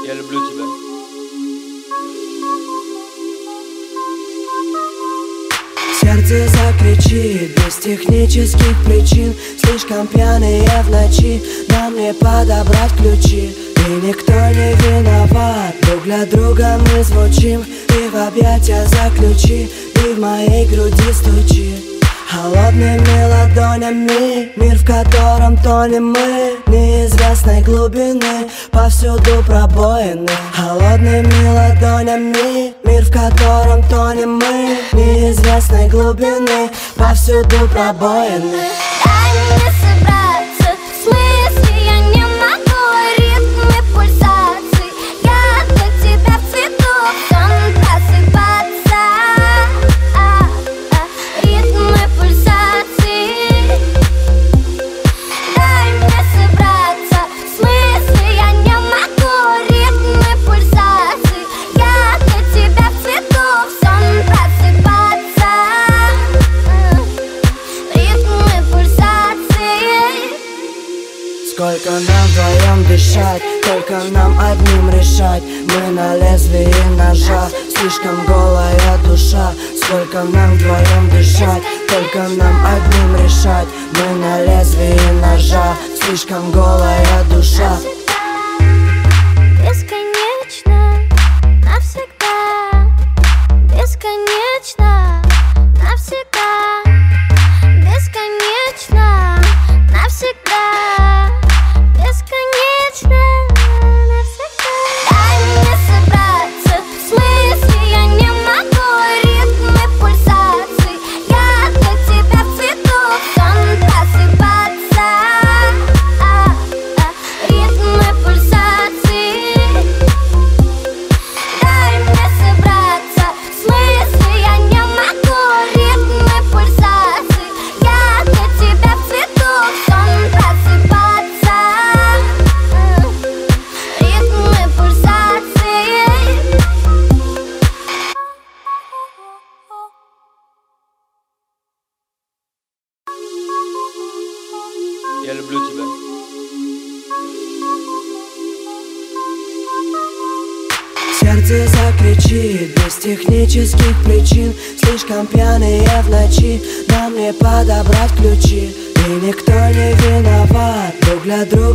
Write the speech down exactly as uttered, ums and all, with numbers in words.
Я люблю тебя. Сердце закричит без технических причин. Слишком пьяные в ночи, нам не подобрать ключи. И никто не виноват, друг для друга мы звучим. И в объятия заключи, и в моей груди стучи. Холодными ладонями мир, в котором тонем мы, неизвестной глубины, повсюду пробоины. Холодными ладонями мир, в котором тонем мы, неизвестной глубины, повсюду пробоины. Дай мне собраться, в смысле я не могу. Ритмы пульсаций, я для тебя в цвету, сон просыпаться. а, а, Ритмы пульсаций. Дай мне собраться, в смысле я не могу. Ритмы пульсаций, я для тебя в цвету, сон просыпаться. Ритмы пульсаций. Сколько нам вдвоем дышать, только нам одним решать. Мы на лезвии ножа, слишком голая душа. Сколько нам вдвоем дышать, только нам одним решать. Мы на лезвии ножа, слишком голая душа. Бесконечно, навсегда. Бесконечно, навсегда. Бесконечно, навсегда. Бесконечно, навсегда. Дай мне собраться, в смысле я не могу. Ритмы пульсаций, я для тебя в цвету, сон просыпаться. а, а, Ритмы пульсаций. Дай мне собраться, в смысле я не могу. Ритмы пульсаций, я для тебя в цвету, сон просыпаться. Ритмы пульсаций. Я люблю тебя. Сердце закричит без технических причин. Слишком пьяные в ночи, нам не подобрать ключи. И никто не виноват, друг для друга.